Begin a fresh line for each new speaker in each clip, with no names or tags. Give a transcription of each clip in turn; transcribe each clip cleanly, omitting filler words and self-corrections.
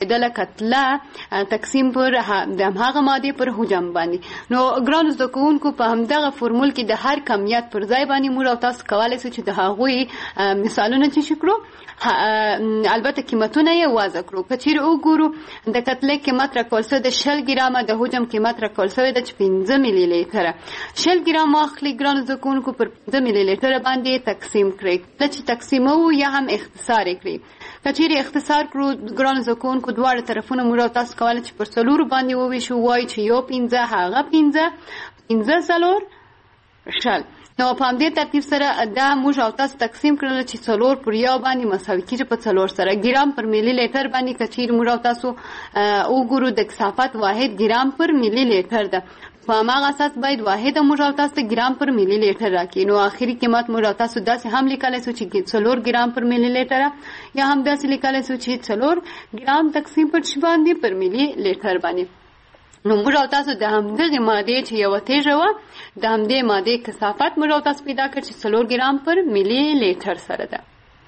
کېدله کتله تقسیم پر د هغه ماده پر حجم باندې. نو ګرانو زده کوونکو په همدغه فورمول کې د هر کمیت پر ځای باندې موږ او تاسو کولی شو چې د هغوی مثالونه چې کړو البته قیمتونه یې واضح کړو. که چیرې وګورو د کتلې قیمت راکول شوی د 20 ګرامه، د حجم قیمت راکول شوی د 15 ملي لیټره. 20 ګرام واخلي ګرانو زده کوونکو پر 15 ملي لیټره باندې تقسیم کړئ. کله چې تقسیموو یا هم اختصار یې کړئ. که چیرې اختصار کړو ګرانو زده کوونکو دواړه طرفونه موږ او تاسو کولی چې پر 4 باندې وویشو، وایي چې یو 15 هغه 15 څلور شل. نو په همدې ترتیب سره دا موږ او تاسو تقسیم کړل چې 4 پر یو باندې مساوي کېږي په 4 سره. ګرام پر ملي لیټر باندې که چیرې موږ او تاسو وګورو د کثافت واحد ګرام پر ملي لیټر ده. په هماغه اساس باید واحد موږ او تاسو ته ګرام پر ملي لیټر راکړي. نو آخري قیمت موږ او تاسو داسې هم لیکلی شو چې 4 ګرام پر ملي لیټره، یا هم داسې لیکلی شو چې 4 ګرام تقسیم پر څه باندې پر ملي لیټر باندې. نو موږ او تاسو د همدغې مادې چې یوه تیږه وه د همدې مادې کثافت موږ او تاسو پیدا کړ چې 4 ګرام پر ملي لیټر سره ده.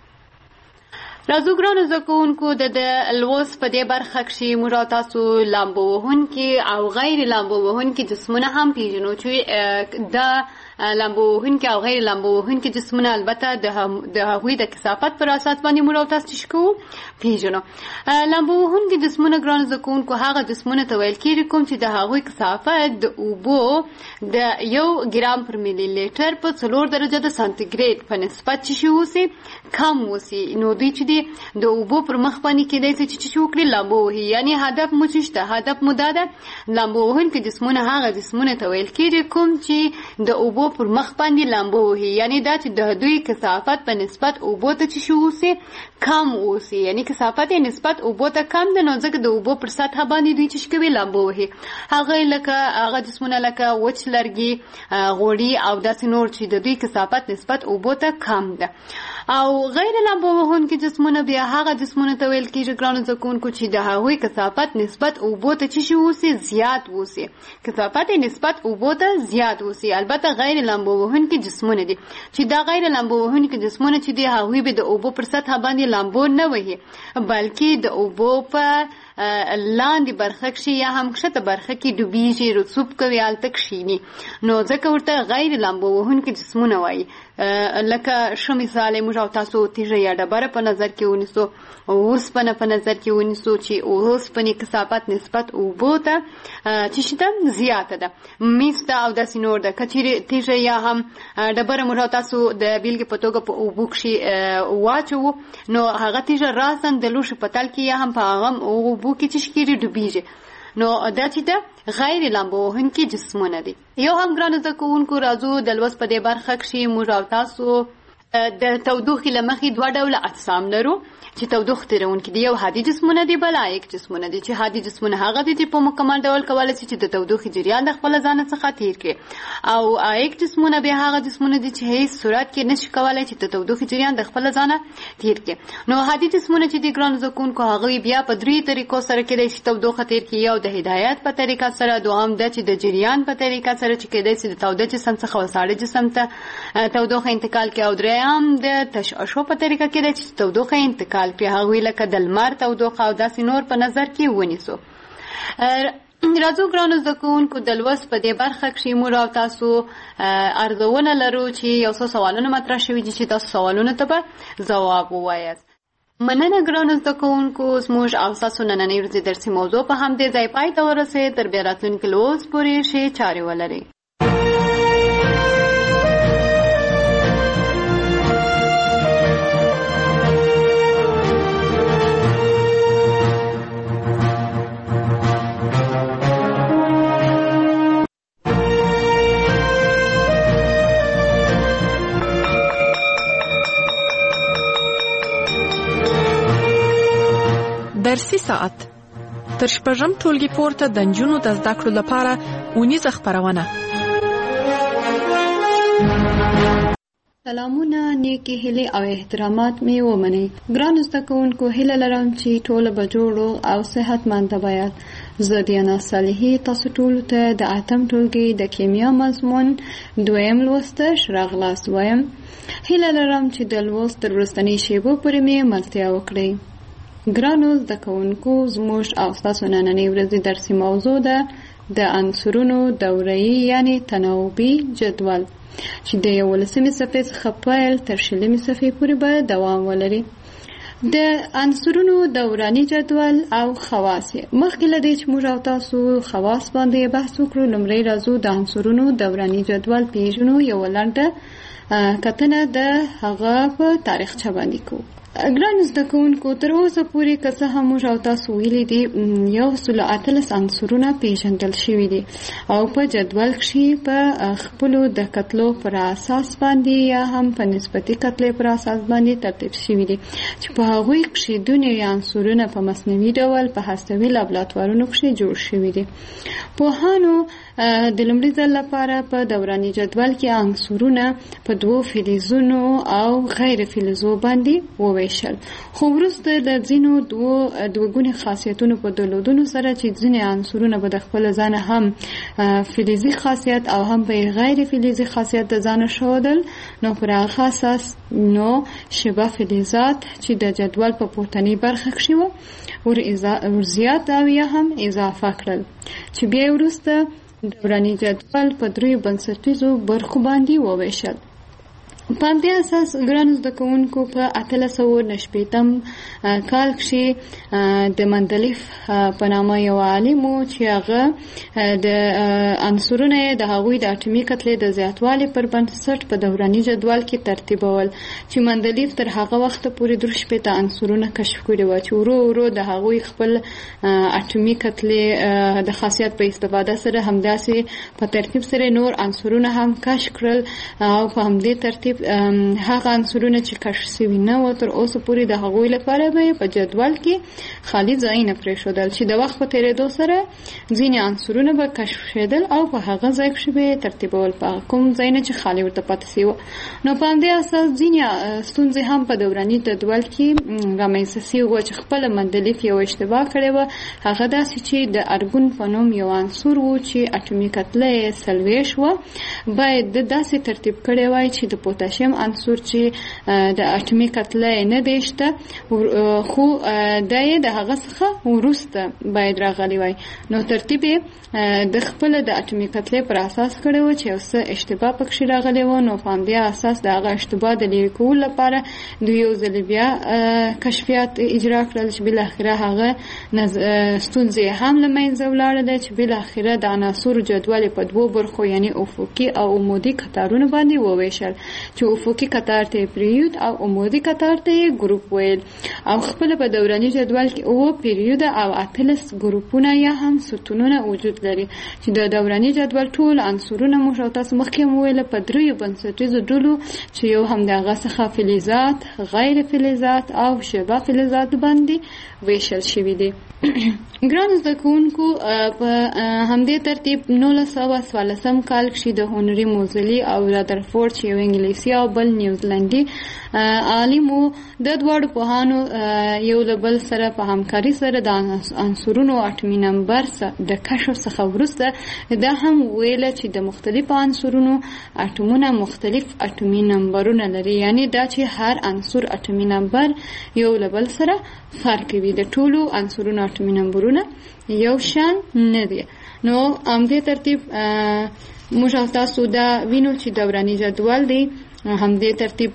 راځو ګرانو زده کوونکو د لوست په دې برخه کښې موږ او تاسو لامبو وهونکي او غیر لامبو وهونکي جسمونه هم پیژنو چې د لامبو وهونکي او غیر لامبو وهونکي جسمونه البته د هغوی د کثافت پر اساس باندې موږ او تاسو چې کوو پیژنو. لامبو وهونکي جسمونه ګرانو زده کوونکو هغه جسمونه ته ویل کېږي کوم چې د هغوی کثافت د اوبو د 1 ګرام پر ملي لیټر په 4 درجه د سانتیګریډ په نسبت چې اوسي کم اوسي. نو دوی چې د اوبو پر مخ باندې کېدای شي چې وکړي لامبو وهي. یعنی هدف مو چې شته، هدف مو دا ده لامبو وهونکي جسمونه هغه جسمونه ته ویل کېږي کوم چې د اوبو پر مخ باندې لامبو وهي. یعنی دا چې د دوی کثافت په نسبت اوبو ته چې اوسي کم اوسي. یعنی کثافت یې نسبت اوبو ته کم ده، نو ځکه د اوبو پر سطحه باندې دوی چې کوي لامبو وهي. هغه جسمونه لکه وچ لرګي، غوړي او داسې نور چې د دوی کثافت نسبت اوبو ته کم ده. او غیر لامبو وهونکي جسمونه بیا هغه جسمونه ته ویل کېږي ګرانو زده کوونکو چې د هغوی کثافت نسبت اوبو ته چې اوسي زیات اوسي، کثافت نسبت اوبو ته زیات اوسي. البته غیر لامبو وهونکي جسمونه دي چې دا غیر لامبو وهونکي جسمونه چې دي هغوی به د اوبو پر سطحه باندې لامبو نه وهي، بلکې د اوبو په لاندې برخه کښې یا هم کښته برخه کې ډوبېږي، رسوب کوي، هلته کښېني. نو ځکه ورته غیر لامبو وهونکي جسمونه وایي. لکه ښه مثال موږ او تاسو تیږه یا ډبره په نظر کې ونیسو، اوسپنه په نظر کې ونیسو چې اوسپنې کثافت نسبت اوبو ته چې شته زیاته ده، میس ته او داسې نور ده. که چیرې تیږه یا هم ډبره موږ او تاسو د بیلګې په توګه په اوبو کښې واچوو، نو هغه تیږه راساً د لوښي په تل کې یا هم په هغه اوبو کې چې کېږي ډوبېږي. نو دا چې ده غیر لامبو وهونکي جسمونه دي. یو هم ګرانو زده کوونکو راځو د لوست په دې برخه کښې موږ او تاسو د تودوخې له مخې 2 ډوله اجسام لرو چې تودوخه تیرونکي دي. یو هادي جسمونه دي، بل عایق جسمونه دي. چې هادي جسمونه هغه دي چې په مکمل ډول کولی شي چې د تودوخې جریان د خپله ځانه څخه تیر کړي، او عایق جسمونه بیا هغه جسمونه دي چې هیڅ صورت کې نشي کولی چې د تودوخې جریان د خپله ځانه تیر کړي. نو هادي جسمونه چې دي ګرانو زده کوونکو هغوی بیا په 3 طریقو سره کېدای شي تودوخه تیر کړي. یو د هدایت په طریقه سره، دوهم ده چې د جریان په طریقه سره چې کېدای شي د تاوده جسم څخه ساړه جسم ته تودوخه انتقال کړي، او درېیم د تشعشع په طریقه کېدای شي تودوخه انتقال کړي. هغوی لکه د لمر تودوخه او داسې نور په نظر کې ونیسو. راځو ګرانو زده کوونکو د لوست په دې برخه کښې موږ او تاسو ارزونه لرو چې یو څو سوالونه مطرح شوي دي چې تاسو سوالونو ته به ځواب ووایاست. مننه ګرانو زده کوونکو، زموږ او ستاسو نننۍ ورځې درسي موضوع په همدې ځای پای ته ورسېد. تر بیا راتلونکي لوست پورې ښې چارې ولرئ.
درسي ساعت تر 6 ټولګي پورته د نجونو د زده کړو لپاره اونیزه خپرونه.
سلامونه، نیکی هیلې او احترامات مې ومنئ. ګرانو زده کوونکو، هیله لرم چې ټوله به جوړ او صحتمند وایاست. زه دیانا صالحي تاسو ټولو ته د 8م ټولګي د کیمیا مضمون 2م لوستش راغلاست وایم. هیله لرم چې د لوست تر وروستنۍ شیبو پورې مې ملتیا وکړئ. ګرانو زده کوونکو، زموږ او ستاسو نننۍ ورځې درسي موضوع ده د عنصرونو دوره‌یي یعنې تناوبي جدول چې د 11مې صفحې څخه پیل تر 20مې صفحې پورې به دوام ولري. د عنصرونو دوراني جدول او خواص. مخکې له دې چې موږ او تاسو خواص باندې بحث وکړو، لومړی راځو د عنصرونو دوراني جدول پیژنو. یو لنډه کتنه د هغه په تاریخچه باندې کوو. ګران زده کوونکو، تر اوسه پورې که څه هم موږ او تاسو ویلي دي 113 عنصرونه پیژندل شوي دي او په جدول کښې په خپلو د کتلو پر اساس باندې یا هم په نسبتي کتلې پر اساس باندې ترتیب شوي دي چې په هغوی کښې دونې عنصرونه په مصنوعي ډول په هستوي لابراتوارونو کښې جوړ شوي دي. پوهانو د لومړي ځل لپاره په دوراني جدول کې عنصرونه په 2 فلزونو او غیر فلزو باندې وویشل، خو وروسته د ځینو دوه خاصیتونو په درلودلو سره چې ځینې عنصرونه به د خپل ځانه هم فلزي خاصیت او هم به غیر فلزي خاصیت د ځانه ښودل، نو پر هغه اساس نو شبه فلزات چې د جدول په پورتنۍ برخه کښې وو ور زیات او یا هم اضافه کړل، چې بیا وروسته دوراني جدول په 3 بنسټیزو برخو باندې وویشل. په همدې اساس ګرانو زده کوونکو په 1890 کال کښې د مندلیف په نامه یو عالم و چې هغه د عنصرونه د هغوی د اټومي کتلې د زیاتوالي پر بنسټ په دوراني جدول کې ترتیبول، چې مندلیف تر هغه وخته پورې 2 عنصرونه کشف کړي وو چې ورو ورو د هغوی خپل اټومي کتلې د خاصیت په استفاده سره همداسې په ترتیب سره نور عنصرونه هم کشف کړل او په همدې ترتیب هغه عنصرونه چې کشف شوي نه وو تر اوسه پورې د هغوی لپاره به په جدول کې خالي ځایونه پرېښودل، چې د وخت په تېرېدو سره ځینې عنصرونه به کشف شېدل او په هغه ځای کښې به ترتیبول په کوم ځایونه چې خالي ورته پاتې سوي وو. نو په همدې اساس ځینې ستونزې هم په دوراني جدول کې رامنځته سوي وو چې خپله مندلیف یو اشتباه کړې وه. هغه داسې چې د ارګون په نوم یو عنصر و چې اټومي کتله یې 40 وه، باید د داسې ترتیب کړی وای چې د پوتاشیم عنصر چې د اټومي کتله نه دی شته، خو دا یې د هغه څخه وروسته باید راغلی وای. نو ترتیب یې د خپله د اټومي کتلې پر اساس کړی و چې یو څه اشتباه پکښې راغلی و. نو په همدې اساس د هغه اشتباه د لرې کولو لپاره دوی یو ځل بیا کشفیات اجرا کړل چې بالاخره هغه ستونزې هم له منځه ولاړله، چې بالاخره د عناصرو جدول په 2 برخو یعنې افقي او عمودي کتارونو باندې وویشل، چې افقي کتار ته یې پریود او عمودي کتار ته یې ګروپ ویل، او خپله په دوراني جدول کې 9 پیریوده او 18 ګروپونه یا هم ستونونه وجود لري، چې د دوراني جدول ټول عنصرونه موږ او تاسو مخکې مو ویله په 3 بنسټیزو ډلو چې یو هم د هغه څخه فلزات، غیر فلزات او شبه فلزات باندې ویشل شوي دي. ګرانو زده کوونکو، په همدې ترتیب 1914 کال کښې د هنري موزلي او رادرفورد چې یو انګلیسي او بل نیوزیلندي عالم و، د دواړو پوهانو یو له بل سره په همکاري سره د عنصرونو اټومي نمبر د کشف څخه وروسته دا هم ویله چې د مختلفو عنصرونو اټومونه مختلف اټومي نمبرونه لري، یعنی دا چې هر عنصر اټومي نمبر یو له بل سره فرق کوي، د ټولو عنصرونو اټومي نمبرونه یو شان نه دي. نو همدې ترتیب موږ او تاسو دا وینو چې دوراني جدول دی همدې ترتیب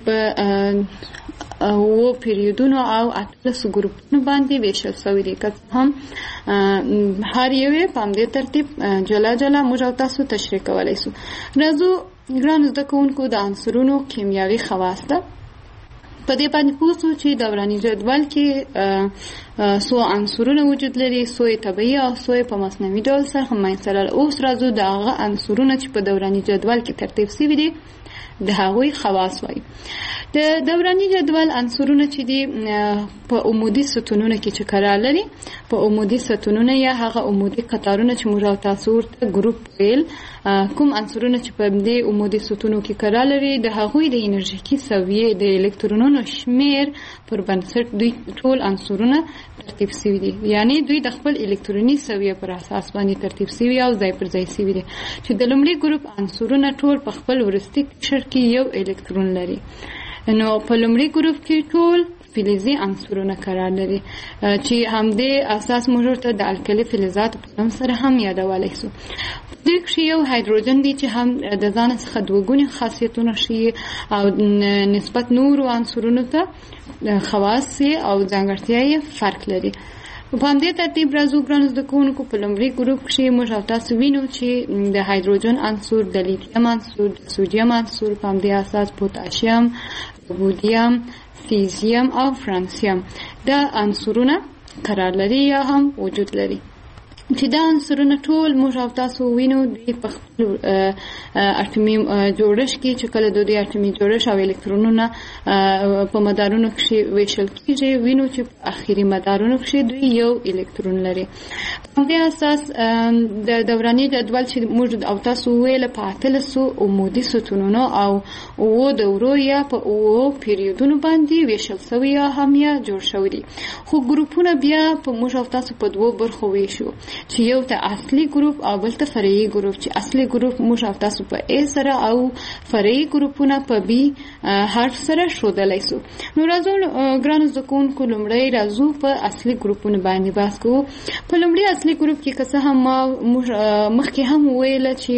و پیریودونو او 18 ګروپونو باندې ویشل شوي دي، که هم هر یو یې په همدې ترتیب جلا جلا موږ او تاسو تشریح کولی شو. راځو ګرانو زده کوونکو د عنصرونو کیمیاوي خواص ته په دې باندې پوه شو چې دوراني جدول کې څو عنصرونه وجود لري، څو یې طبیعي او څو یې په مصنوعي ډول سره منځته راغلل. اوس راځو د هغه عنصرونه چې په دوراني جدول کې ترتیب شوي دي د هغوی خواص وایي. د دوراني جدول عنصرونه چې دي په عمودي ستونونو کې چې قرار لري، په عمودي ستونونه یا هغه عمودي قطارونه چې موږ او تاسو ورته ګروپ ویل، کوم عنصرونه چې په دې عمودي ستونو کې قرار لري د هغوی د انرژیکي سویې د الکترونونو شمیر پر بنسټ دوی ټول عنصرونه ترتیب شوي دي، یعنی دوی د خپل الکتروني سویې پر اساس باندې ترتیب شوي او ځای پر ځای شوي دي، چې د لومړي ګروپ عنصرونه ټول په خپل وروستي قشر کې یو الکترون لري. نو په لومړي ګروپ کې ټول فلزي عنصرونه قرار لري چې همدې اساس موږ ته د الکلي فلزات په نوم سره هم یادولای شو. د یو هایدروجن دی چې هم د ځان څخه دوه خاصیتونه شي او نسبت نورو عنصرونو ته خواص او ځانګړتیاوې فرق لري. په همدې ترتیب راځو ګرانو زده کوونکو په لومړي ګروپ کې موږ تاسو وینو چې د هایدروجن عنصر، د لیتیم عنصر، د سوډیم عنصر، په همدې اساس پوتاشیم، رودیم، سیزیم او فرانسیم دا عنصرونه قرار لري یا هم وجود لري. چې دا عنصرونه ټول موږ تاسو وینو د خپل اټومي جوړښت کې چې کله د اټومي جوړښت او الکترونونه په مدارونو کې ویشل کېږي، وینو چې په اخري مدارونو کې دوی یو الکترون لري. په دې اساس د دوراني جدول چې موږ تاسو ویل په 800 عمودي ستونونو او دورو یا په پیریودونو باندې ویشل شوی یا هم یا جوړ شوی دي. خو ګروپونه بیا په موږ تاسو په دوه برخو ویشو چې یو ته اصلي ګروپ او بل ته فرعي ګروپ. چې اصلي ګروپ موږ تاسو په A سره او فرعي ګروپونه په B حرف سره ښودلای شو. نو راځو ګرانو زده کوونکو لومړی راځو په اصلي ګروپونو باندې بحث کوو. په لومړي اصلي ګروپ کې که څه هم مخکې هم ویل چې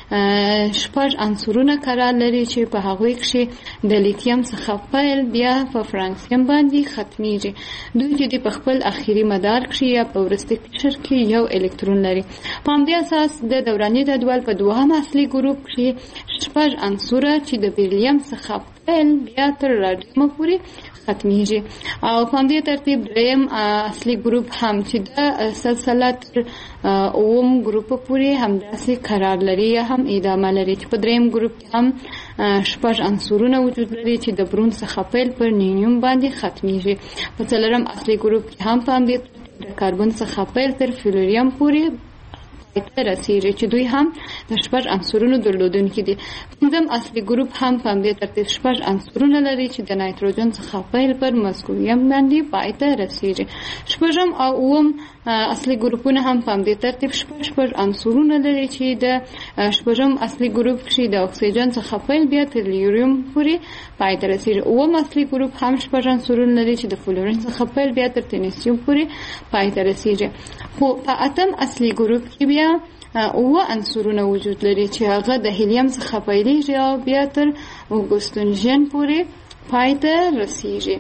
شپږ عنصرونه قرار لري چې په هغوی کې د لیتیم څخه پیل بیا په فرانسیم باندې ختمیږي. دوی چې په خپل اخري مدار کې یا په وروستي قشر کې یو الکترون لري. په همدې اساس د دوراني جدول په دوهم اصلي ګروپ کې شپږ عنصره چې د بیریم څخه پیل بیا تر راډیم پورې ختمیږي. او په همدې ترتیب دریم اصلي ګروپ هم چې د سلسله تر اوم ګروپ پورې همداسې قرار لري یا هم ادامه لري. چې په دریم ګروپ کې هم شپږ عنصرونه وجود لري چې د برون څخه پیل پر نیوم باندې ختمیږي. په څلورم اصلي ګروپ کې هم په همدې د کاربن څخه پیل تر فلوریم پورې ته رسیږي چې دوی هم د شپږ عنصرونو درلودونکي دي. پنځم اصلي ګروپ هم په همدې ترتیب شپږ عنصرونه لري چې د نایتروجن څخه پیل پر مزګویم باندې پای ته رسیږي. شپږم او اووم اصلي ګروپونه هم په همدې ترتیب شپږ عنصرونه لري چې د شپږم اصلي ګروپ کې د اکسیجن څخه پیل بیا تر لیوریم پورې پای ته رسیږي. اووم اصلي ګروپ هم شپږ عنصرونه لري چې د فلورین څخه پیل بیا تر تنیسیوم پورې پای ته رسیږي. خو په اتم اصلي ګروپ کې بیا اوه عنصرونه وجود لري چې هغه د هیلیم څخه پیلېږي او بیا تر اوګوستنجن پورې پای ته رسیږي.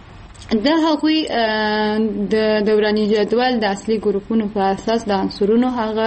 د هغوی د دوراني جدول د اصلي ګروپونو په اساس د عنصرونو هغه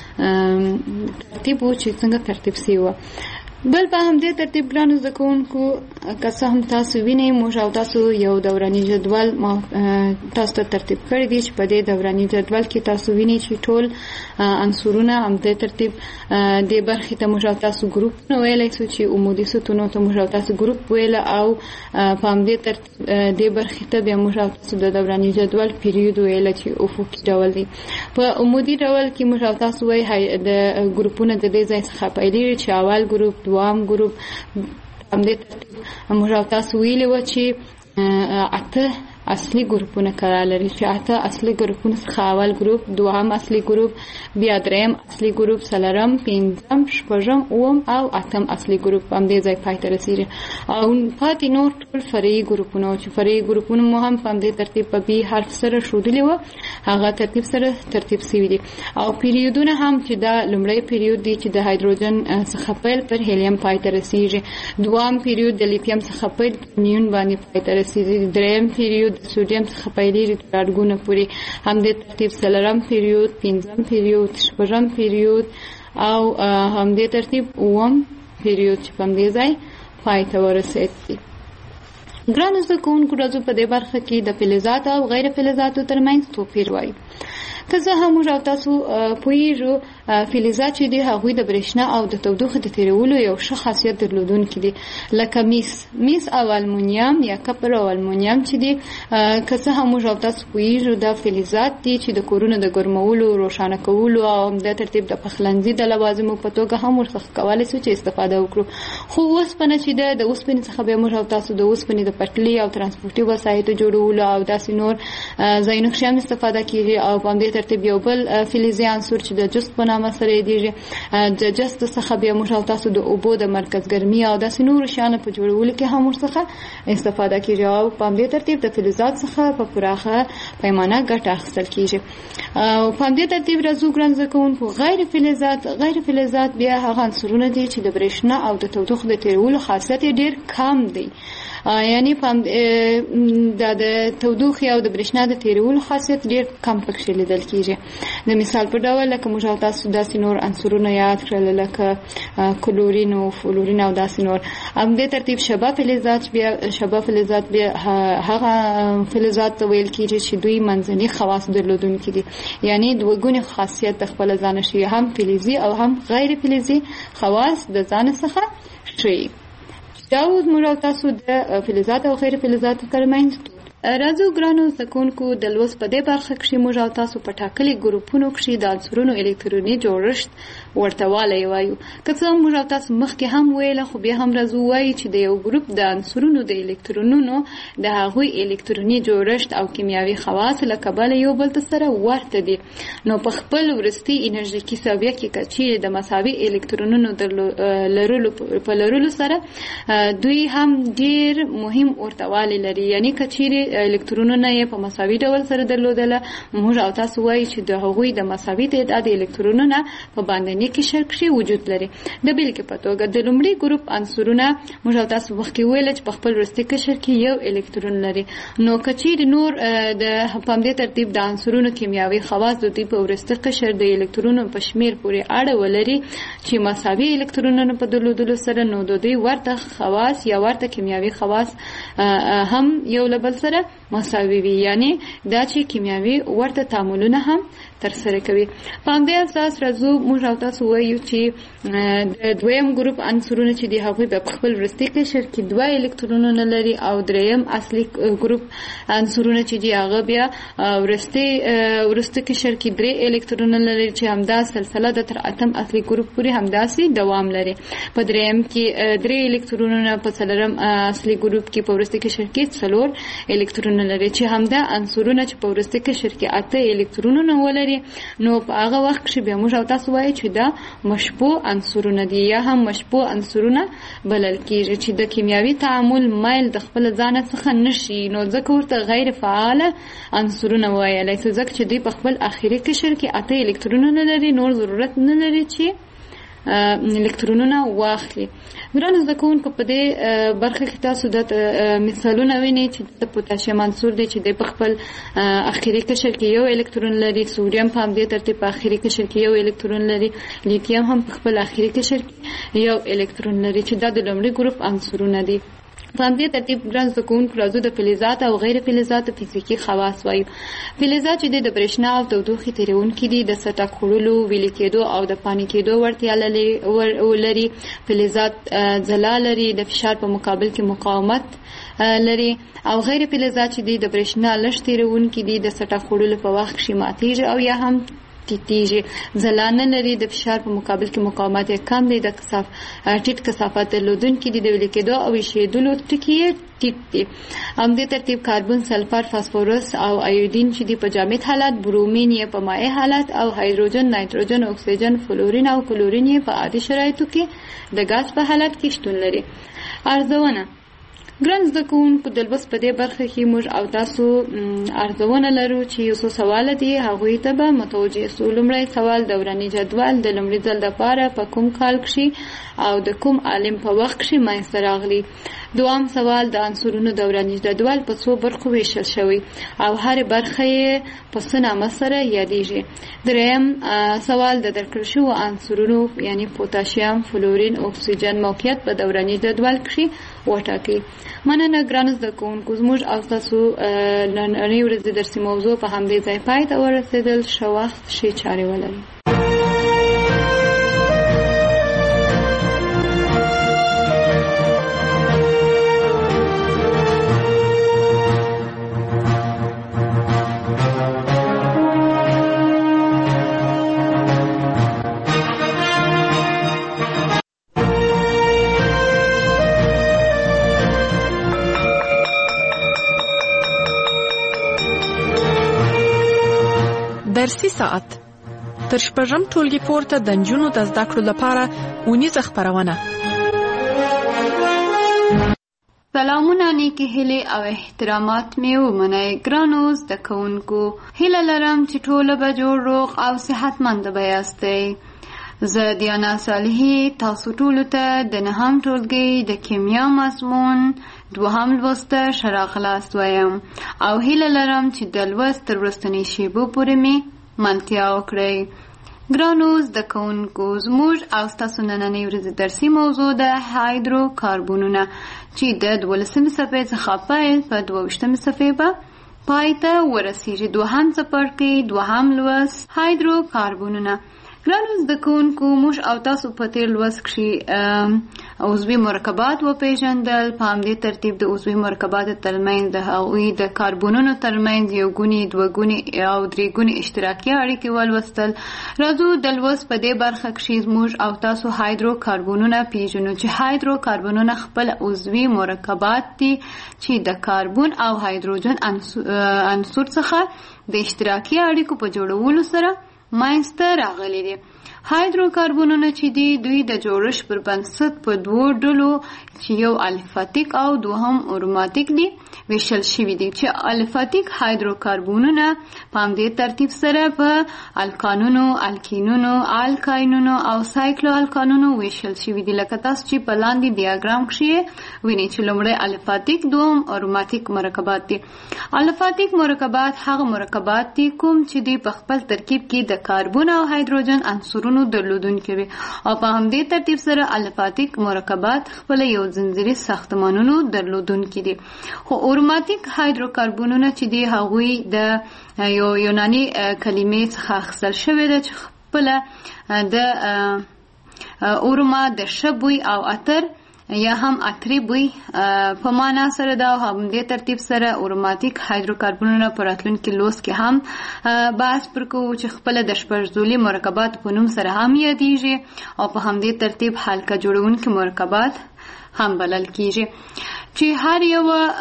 ترتیب و چې څنګه ترتیب شوی و. بل په همدې ترتیب ګرانو زده کوونکو که څه هم تاسو وینئ موږ او تاسو یو دوراني جدول تاسو ته ترتیب کړی دی چې په دې دوراني جدول کې تاسو وینئ چې ټول عنصرونه همدې ترتیب دې برخې ته موږ او تاسو ګروپونه ویلی شو چې عمودي ستونو ته موږ او تاسو ګروپ ویله او په همدې ترتیب دې برخې ته بیا موږ او تاسو د دوراني جدول پیریود ویله چې افقي ډول دی. په عمودي ډول کې موږ او تاسو وایي د ګروپونه د دې ځای څخه پیلېږي چې اول ګروپ دوام ګروپ همدې ترتیب موږ تاسو ویلي و چې اته اصلي ګروپونه قرار لري چې اته اصلي ګروپونه څخه اول ګروپ، دوهم اصلي ګروپ، بیا دریم اصلي ګروپ، څلورم، پنځم، شپږم، اووم او اتم اصلي ګروپ همدې ځای پای ته رسیږي. او پاتې نور ټول فرعي ګروپونه چې فرعي ګروپونه مو هم په همدې ترتیب په بي حرف سره ښودلي وو هغه ترتیب سره ترتیب شوي دي. او پیریودونه هم چې دا لومړی پیریود دی چې د هایدروجن څخه پیل پر هیلیم پای ته رسیږي، دوام پیریود د لیتیم څخه پیل نیون باندې پای ته رسیږي، دریم پیریود د سوډیم څخه پیلېږي تر اډګونه پورې همدې ترتیب، څلورم پیریود، پنځم پیریود، شپږم پیریود او همدې ترتیب اووم پیریود چې په همدې ځای پای ته ورسېدي. ګرانو زده کوونکو راځو په دې برخه کې د فلزاتو او غیر فلزاتو ترمنځ توپیر وایو. که زه هم موږ او تاسو پوهیږو فلزات چې دي هغوی د برېښنا او د تودوخې د تېرولو یو ښه خاصیت درلودونکي دي، لکه میس او المونیم یا کپر او المونیم چې دي. که څه هم موږ او تاسو پوهیږو دا فلزات دي چې د کورونو د ګرمولو، روښانه کولو او د ترتیب د پخلنځي د لوازمو په توګه هم ورڅخه کولی شو چې استفاده وکړو. خو اوسپنه چې ده د اوسپنې څخه بیا موږ او تاسو د اوسپنې د د پټلۍ او ترانسپورتي وسایطو جوړولو او داسې نور ځایونو کې هم استفاده کیږي. او په همدې ترتیب یو بل فلزي عنصر چې د جست په نامه سره یادیږي، د جست څخه بیا موږ او تاسو د اوبو د مرکز ګرمي او داسې نور شیانو په جوړولو کې هم ورڅخه استفاده کیږي. او په همدې ترتیب د فلزات څخه په پراخه پیمانه ګټه اخیستل کیږي. او په همدې ترتیب راځو ګران زده کوونکو، غیر فلزات بیا هغه عنصرونه دي چې د برېښنا او د تودوخې د تیرولو خاصیت یې ډېر کم دی. یعنی د تودوخې او د برېښنا د تیرولو خاصیت ډېر کم پکې لیدل کیږي. د مثال په ډول لکه موږ او تاسو داسې نور عنصرونه یاد کړل لکه کلورین او فلورین او داسې نور. همدې ترتیب شبه فلزات بیا هغه فلزات ته ویل کیږي چې دوی منځني خواص درلودونکي دي، یعنی دوه ګونی خاصیت د خپل ځان شي، هم فلزي او هم غیر فلزي خواص د ځان څخه شي. دا اوس موږ تاسو د فلزات او غیر فلزات ترمنځ راځو ګرانو زده کوونکو. د لوست په دې برخه کې موږ او تاسو په ټاکلي ګروپونو کې د عنصرونو الکتروني جوړښت ورته والی وایو. که څه موږ او تاسو مخکې هم ویل، خو بیا هم راځو وایو چې د یو ګروپ د عنصرونو د الکترونونو د هغوی الکتروني جوړښت او کیمیاوي خواص له کبله یو بل سره ورته دي. نو په خپل وروستي انرژیکي ساویه کې کچې د مساوي الکترونونو لرلو سره دوی هم ډیر مهم ورته والی لري. یعنی کچې الکترونونه یې په مساوي ډول سره درلودله، موږ او تاسو وایو چې د هغوی د مساوي تعداد الکترونونه په باندني قشر کې وجود لري. د بیلګې په توګه د لومړي ګروپ عنصرونه موږ او تاسو مخکې ویل چې په خپل وروستي قشر کې یو الکترون لري. نو کچې نور د په همدې ترتیب د عنصرونو کیمیاوي خواص د دوی په وروستي قشر د الکترونونو په شمیر پورې اړه ولري چې مساوي الکترونونو په درلودلو سره نو د دوی ورته خواص یا ورته کیمیاوي خواص هم یو له بل سره مساوي وي، یعنی دا چې کیمیاوي ورته تعاملونه هم ترسره کوي. په همدې اساس راځو موږ او تاسو وایو چې د دویم ګروپ عنصرونه چې دی هغوی په خپل وروستي قشر کې دوه الکترونونه لري، او دریم اصلي ګروپ عنصرونه چې دی هغه بیا وروستي قشر کې درې الکترونونه لري چې همدا سلسله د تر اتم اصلي ګروپ پورې همداسې دوام لري. په دریم کې درې الکترونونه، په څلورم اصلي ګروپ کې په وروستي قشر کې څلور الکترونونه لري چې همدا عنصرونه چې په وروستي قشر کې اته الکترونونه ولري. نو په هغه وخت کې بیا موږ او تاسو وایو چې دا مشبوع عنصرونه دي یا هم مشبوع عنصرونه بلل کېږي چې د کیمیاوي تعامل مایل د خپل ځان څخه نشي. نو ځکه ورته غیر فعاله عنصرونه وایي، ځکه چې دوی په خپل اخري قشر کې اته الکترونونه لري، نور ضرورت نه لري چې الکترونونه واخلي. ګرانو زده کوونکو په دې برخه کې تاسو د مثالونه وینئ چې د پوتاشیم عنصر دی چې د په خپل اخري قشر کې یو الکترون لري، سوډیم په همدې ترتیب په اخري قشر کې یو الکترون لري، لیتیم هم په خپل اخري قشر کې یو الکترون لري چې دا د لومړي ګروپ عنصرونه دي. په همدې ترتیب ګران زده کوونکو راځو د فلزات او غیر فلزات فزیکي خواص وایو. فلزات چې د برېښنا او تودوخې تیرونکي دي، د سطح خوړلو، ویلې کېدو او د پانې کېدو وړتیا لري. فلزات ځلا لري، د فشار په مقابل کې مقاومت لري. او غیر فلزات چې د برېښنا لږ تیرونکي دي، د سطح خوړلو په وخت کې ماتېږي او یا هم ټیټیږي. ځلا نه لري، د فشار په مقابل کې مقاومت یې کم دی، د ټیټ کثافت درلودونکي دي، د ویلې کېدو او ایشېدلو ټکي یې ټیټ دي. همدې ترتیب کاربن، سلفر، فاسفورس او ایودین چې دی په جامد حالت، برومین یې په مائع حالت او هایدروجن، نایتروجن، اکسیجن، فلورین او کلورین یې په عادي شرایطو کې د غاز په حالت کې شتون لري. ارزونه ګران زده کوونکو د لوست په دې برخه کې موږ او تاسو ارزونه لرو چې یو څو سوال دي، هغوی ته به متوجه سو. لومړی سوال دوراني جدول د لومړي ځل لپاره په کوم کال کې او د کوم عالم په وخت کې منځته راغلی. دوام سوال د عنصرونو دوراني جدول په څو برخو ویشل شوی او هر برخه یې په څه نامه سره یادیږي. دریم سوال د درکړل شوو عنصرونو یعنی پوتاشیم، فلورین، اکسیجن موقعیت په دوراني جدول کې وټاکئ. مننه ګران زده کوونکو، زموږ او تاسو نننۍ ورځې درسي موضوع په همدې ځای پای ته ورسېدل. ښه وخت، ښې چارې ولرئ.
ارسي ساعت تر شپږم ټولګي پورته د نجونو د زده کړو لپاره اونیزه خپرونه.
سلامونه، نیکی هیلې او احترامات مې ومنئ. ګرانو زده کوونکو، هیله لرم چې ټوله به جوړ روغ او صحتمند به یاستئ. زه دیانا صالحي تاسو ټولو ته د نهم ټولګي د کیمیا مضمون دوهم لوست شراغلاست وایم او هیله لرم چې د لوست تر وروستنۍ شیبو پورې مې منتیا وکړئ. ګرانو زده کوونکو، زموږ او ستاسو نننۍ ورځې درسي موضوع ده هایدرو کاربونونه چې د 12مې صفحې څخه پیل په 22مې صفحې به پای ته ورسیږي. دوهم څپرکی دوهم لوست هایدرو کاربونونه. ګرانو زده کوونکو، موږ او تاسو په تیر لوست کښې عضوي مرکبات وپېژندل. په همدې ترتیب د عضوي مرکباتو ترمنځ د هغوی د کاربونونو ترمنځ یو ګوني، دوه ګوني او درې ګوني اشتراکي اړیکې ولوستل. راځو د لوست په دې برخه کښې موږ او تاسو هایدرو کاربونونه پېژنو چې هایدرو کاربونونه خپل عضوي مرکبات دي چې د کاربون او هایدروجن عنصر څخه د اشتراکي اړیکو په جوړولو سره منځته راغلي دي. هایدرو کاربونونه چې دي دوی د جوړښت پر بنسټ په دوو ډلو چې یو الفاتیک او دوهم اروماتیک دي ویشل شوي دي چې الفاتیک هایدرو کاربونونه په همدې ترتیب سره په الکانونو، الکینونو، الکاینونو او سایکلو الکانونو ویشل شوي دي. لکه تاسو چې په لاندې ډیاګرام کښې وینئ چې لومړی الفاتیک، دوهم اروماتیک مرکبات دي. الفاتیک مرکبات هغه مرکبات دي کوم چې دوی په خپل ترکیب کې د کاربون او هایدروجن عنصرونه درلودونکي وي او په همدې ترتیب سره الفاتیک مرکبات خپل یو ځنځیري ساختمانونو درلودونکي دي. خو اروماتیک هایدروکاربونونه چې دي هغوی د یو یوناني کلمې څخه اخیستل شوې ده چې خپله د اروما د ښه بوی او عطر یا هم عطري بوی په معنا سره ده. همدې ترتیب سره اروماتیک هایدروکاربونونه په راتلونکي لوست کې هم بحث پر کوو چې خپله د شپږزولي مرکبات په نوم سره هم یادیږي او په همدې ترتیب حلقه جوړونکي مرکبات هم بلل کیږي چې هر یو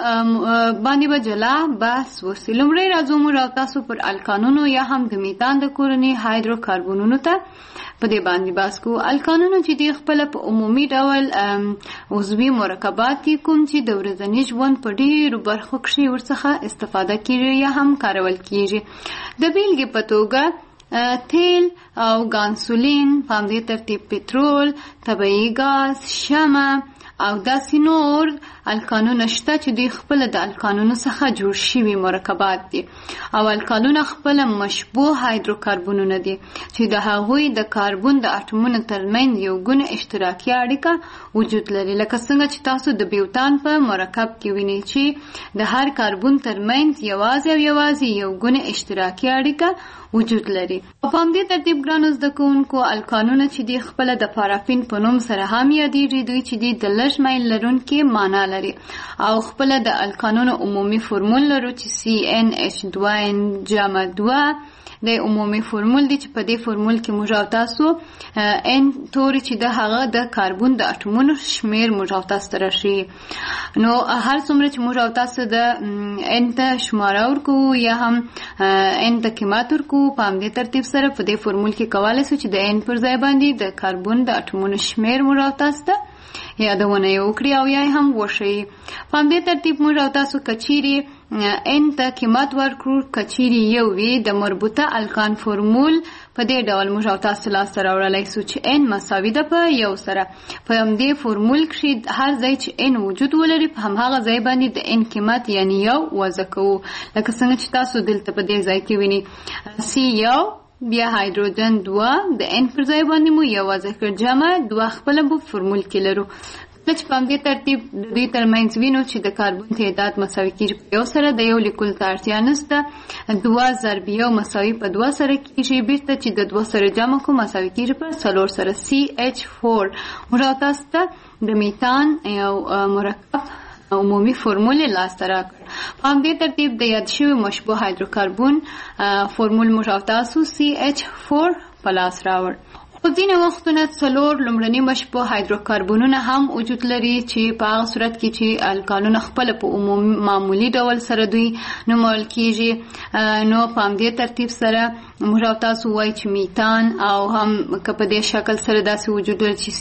باندې به جلا بحث وسي. لومړی راځو موږ او تاسو پر الکانونو یا هم د میتان د کورنۍ هایدروکاربونونو ته په دې باندې بحث کوو. الکانونو چې دي خپله په عمومي ډول عضوي مرکبات دي کوم چې د ورځني ژوند په ډېرو برخو کښې ورڅخه استفاده کیږي یا هم کارول کیږي. د بیلګې په توګه تیل او ګانسولین، په همدې ترتیب پټرول، طبیعي ګاز، شمع او داسې نور الکانونه شته چې دوی خپله د الکانونو څخه جوړ شوي مرکبات دي او الکانونه خپله مشبوه هایدروکاربونونه دي چې د هغوی د کاربون د اټومونو ترمنځ یو ګونه اشتراکي اړیکه وجود لري. لکه څنګه چې تاسو د بیوتان په مرکب کې وینئ چې د هر کاربون ترمنځ یوازې او یوازې یو ګونه اشتراکي اړیکه وجود لري. په همدې ترتیب ګرانو زده کوونکو، الکانونه چې دي خپله د پارافین په نوم سره هم یادیږي. دوی چې دي د لږ میل لرونکي معنا لري او خپله د الکانونو عمومي فورمول لرو چې CnH2n جمع 2 د عمومي فورمول دی چې په دې فورمول کې موږ او تاسو ان توري چې د هغه د کاربون د اټومونو شمیر موږ او تاسو ته راشي. نو هر څومره چې موږ او تاسو د ان ته شماره ورکوو یا هم ان ته قیمت ورکوو، په همدې ترتیب سره په دې فورمول کې کولی شو چې د ان پر ځای باندې د کاربون د اټومونو شمیر موږ او تاسو ته یادونه یې وکړي او یا هم وښیي. په همدې ترتیب موږ او تاسو کچیرې ان ته قیمت ورکړو، کچیرې یو وي د مربوطه الکان فورمول په دې ډول موږ او تاسو لاسته راوړلی سو چې ان مساوي ده په یو سره. په همدې فورمول کښې هر ځای چې ان وجود ولري په همهغه ځای باندې د ان قیمت یعنی یو وضع کوو. لکه څنګه چې تاسو دلته په دې ځای کې وینئ C1 بیا هایدروجن 2 د ان پر ځای باندې مو یو وضع کړ، جمع 2 خپله به فورمول کې لرو. کله چې په همدې ترتیب د دوی ترمنځ وینو چې د کاربون تعداد مساوي کېږي په یو سره، د یو لیکلو ته اړتیا نشته. 2 ضرب یو مساوي په 2 سره کېږي، بیرته چې د 2 سره جمع کو مساوي کېږي په 4 سره. CH4 موږ تاسو ته د میتان یو مرکب عمومي فورمول لاسته راکړ. په همدې ترتیب د یاد شوي مشبوه هایدروکاربون فورمول موږ تاسو CH4 په لاس راوړ. په ځینې وختونه 4 لومړني مشبوه هایدروکاربونونه هم وجود لري چې په هغه صورت کې چې الکانونه خپله په معمولي ډول سره دوی نومول کیږي. نو په همدې ترتیب سره موږ او تاسو وایي چې میتان او هم که په دې شکل سره داسې وجود لري چې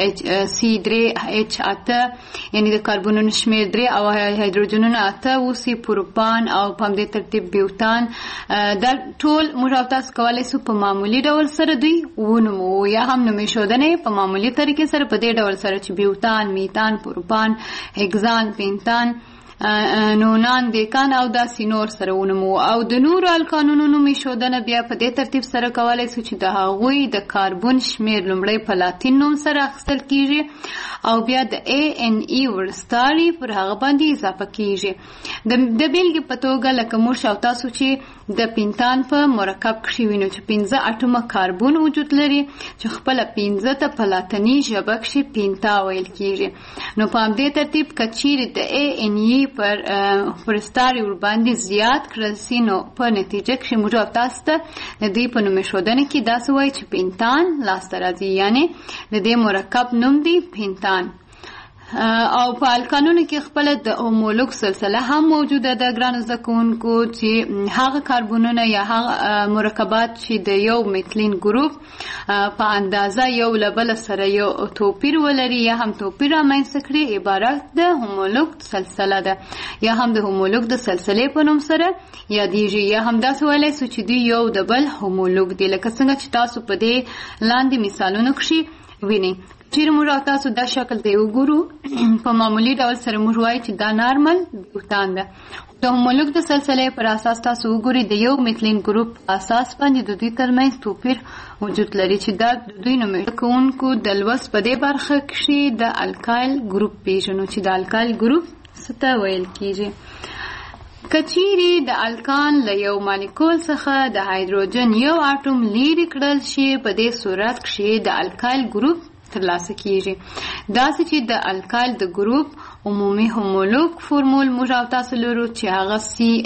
C3H8 یعنی د کاربونونو شمیر 3 او هایدروجنونه 8 اوسي، پروپان او په همدې ترتیب بیوتان. دا ټول موږ او تاسو کولی شو په معمولي ډول سره دوی ونومو یا هم نومېښودنه په معمولي طریقې سره په دې ډول سره چې بیوتان، میتان، پروپان، هگزان، پینتان، نونان، دیکان او داسې نور سره ونومو. او د نورو الکانونو نومېښودنه بیا په دې ترتیب سره کولی شو چې د هغوی د کاربن شمیر لومړی په لاتین نوم سره اخیستل کیږي او بیا د ANE ورستاري پر هغه باندې اضافه کیږي. د بیلګې په توګه لکه موږ او تاسو چې د پینتان په مرکب کښې وینو چې 15 اټومه کاربن وجود لري چې خپله 15 ته په لاتیني ژبه کښې پینتا ویل کیږي. نو په همدې ترتیب که چیرې د ANE پر ورستاري ورباندې زیات کړل سي نو په نتیجه کښې موږ او تاسو ته د دې په نومېښودنه کې داسې وایي چې پینتان لاسته راځي، یعنې د دې مرکب نوم دی پینتان. او په الکانونو کې خپله د هومولوګ سلسله هم موجوده ده ګرانو زده کوونکو، چې هغه کاربونونه یا هغه مرکبات چې د یو میتلین ګروپ په اندازه یو له بل سره یو توپیر ولري یا هم توپیر رامنځته کړي عبارت د هومولوګ سلسله ده یا هم د هومولوګ د سلسلې په نوم سره یادیږي. یا هم داسې ویلی سو چې دوی یو د بل هومولوګ دي، لکه څنګه چې تاسو په دې لاندې مثالونو کښې وینئ. چیرې موږ او تاسو دا شکل دی وګورو، په معمولي ډول سره موږ وایو چې دا نارمل بیوتان ده. د هومولوګ د سلسلې پر اساس تاسو وګورئ د یو میتلین ګروپ اساس باندې د دوی ترمنځ توپیر وجود لري چې دا د دوی نومېږي کوونکو د لوست په دې برخه کښې د الکایل ګروپ پیژنو چې د الکایل ګروپ څه ته ویل کیږي. کچيري د الکان له یو مالیکول څخه د هایدروجن یو اټوم لیرې کړل شي په دې صورت کښې د الکایل ګروپ ترلاسه کیږي. داسې چې د الکایل د ګروپ عمومي هومولوګ فورمول موږ او تاسو لرو چې هغه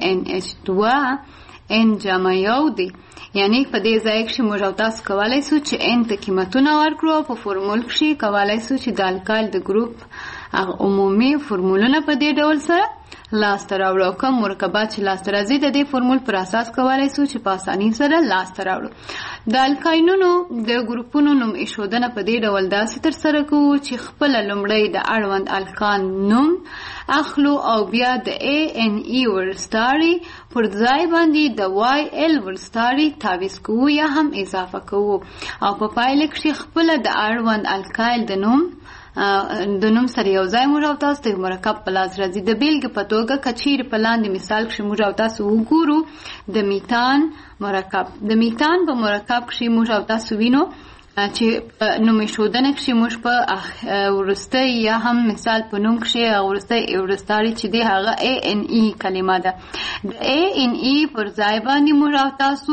CnH2n جمع یو دی، یعنی په دې ځای کښې موږ او تاسو کولی شو چې n ته قیمتونه ورکړو او په فورمول کښې کولی شو چې د الکایل د ګروپ عمومي فورمولونه په دې ډول سره لاسته راوړو. او کوم مرکبات چې لاسته راځي د دې فورمول پر اساس کولی شو چې په اسانۍ سره لاسته راوړو. د الکاینونو د ګروپونو نوم ایښودنه په دې ډول داسې ترسره کوو چې خپله لومړی د اړوند الکان نوم اخلو او بیا د ANE ورستاري پر ځای باندې د YL ورستاري تعویض کوو یا هم اضافه کوو او په پایله کښې خپله د اړوند الکایل د نوم سره یو ځای موږ او تاسو ته مرکب په لاس راځي. د بیلګې په توګه که چیرې په لاندې مثال کښې موږ او تاسو وګورو د میتان مرکب، د میتان په مرکب کښې موږ او تاسو وینو چې نومېښودنه کښې موږ په وروستی یا هم مثال په نوم کښې وروستی ورستاري چې دی هغه ANE کلمه ده. د ANE پر ځای باندې موږ او تاسو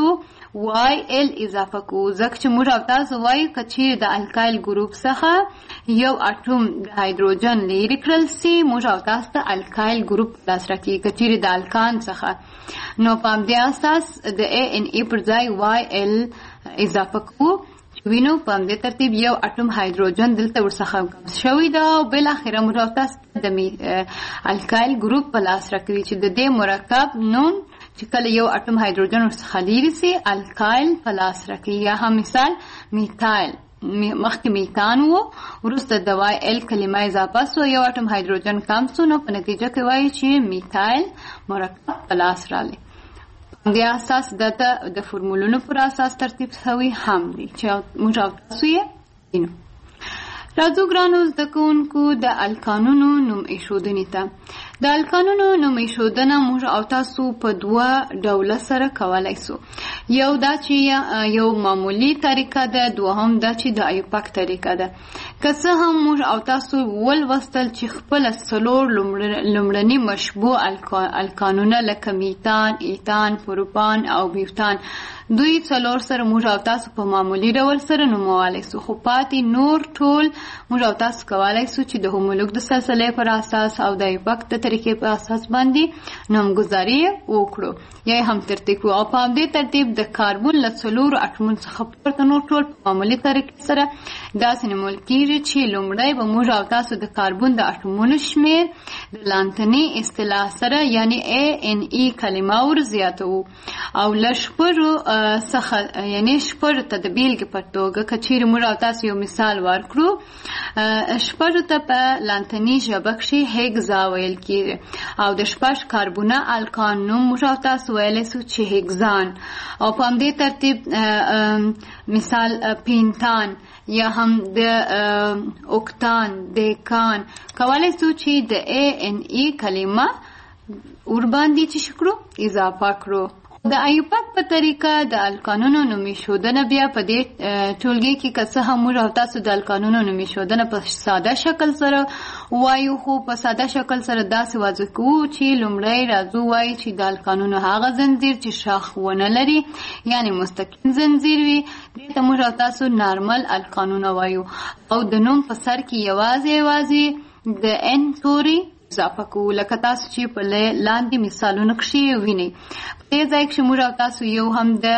YL اضافه کوو، ځکه چې موږ او تاسو وایو که چیرې د الکایل ګروپ څخه یو اټوم د هایدروجن لیرې کړل سي موږ او تاسو ته الکایل ګروپ لاس راکېږي. که چیرې د الکان څخه نو په همدې اساس د ANE پر ځای YL اضافه کوو. وینو په همدې ترتیب یو اټوم هایدروجن دلته ورڅخه کم شوی ده او بالاخره موږ او تاسو د الکایل ګروپ په لاس راکوي چې د دې مرکب نوم چې کله یو اټوم هایدروجن ورڅخه لیرې سي الکایل په لاس راکوي. یا هم مثال میتایل، مخکې میتان و وروسته د YL کلمه اضافه سو یو اټوم هایدروجن کم سو نو په نتیجه کې وایي چې میتایل مرکب په لاس راغلی. د اساس دته د فورمولونو پر اساس ترتیب شوی هم دی چې موږ او تاسو یې وینو. راځو ګرانو زده کوونکو د الکانونو نوم ایښودنې ته. د الکانونو نوم ایښودنه موږ او تاسو په دوه ډوله سره کولی سو. یو دا چې یو معمولي طریقه ده، دوهم دا چې د ایوپک طریقه ده. که څه هم موږ او تاسو ولوستل چې خپله څلور لومړني مشبوع الکانونه لکه میتان، ایتان، پروپان او بیوتان دوی څلور سره موږ او تاسو په معمولي ډول سره نومولی سو، خو پاتې نور ټول موږ او تاسو کولی سو چې د هومولوګ د سلسلې پر اساس او د ایوپک د طریقې په اساس باندې نومګذاري وکړو یا هم ترتیب کړو. او په همدې ترتیب د کاربن له څلورو اټومونو څخه پورته نور ټول په معمولي طریقې سره داسې نومول کېږي چې لومړی به موږ او تاسو د کاربن د اټومونو شمیر د لانتني اصطلاح سره یعنې ANE کلمه ور زیاتوو او له شپږو څخه یعنی شپږ ته د بیلګې په توګه که چیرې موږ او تاسو یو مثال ورکړو شپږ ته په لاتیني ژبه کښې هیګزا ویل کېږي او د شپږ کاربونه الکان نوم موږ او تاسو ویلی سو چې هیګزان او په همدې ترتیب مثال پینتان یا هم د اوکتان دیکان کولی سو چې د ANE کلمه ورباندې چې شکړو اضافه کړو. د ایوپاک په طریقه د الکانونو نومي ښودنه بیا په دې ټولګي کې که څه هم موږ او تاسو د الکانونو نومي ښودنه په ساده شکل سره وایو خو په ساده شکل سره داسې واضح کوو چې لومړی راځو وایو چې د الکانونو هغه زنځیر چې شاخ ونه لري یعنی مستقیم زنځیر وي دې ته موږ او تاسو نارمل الکانونه وایو او د نوم په سر کې یوازې د N توري اضافه کوو لکه تاسو چې په لاندې مثالونو کښې وینئ. په دې ځای کښې موږ او تاسو یو هم د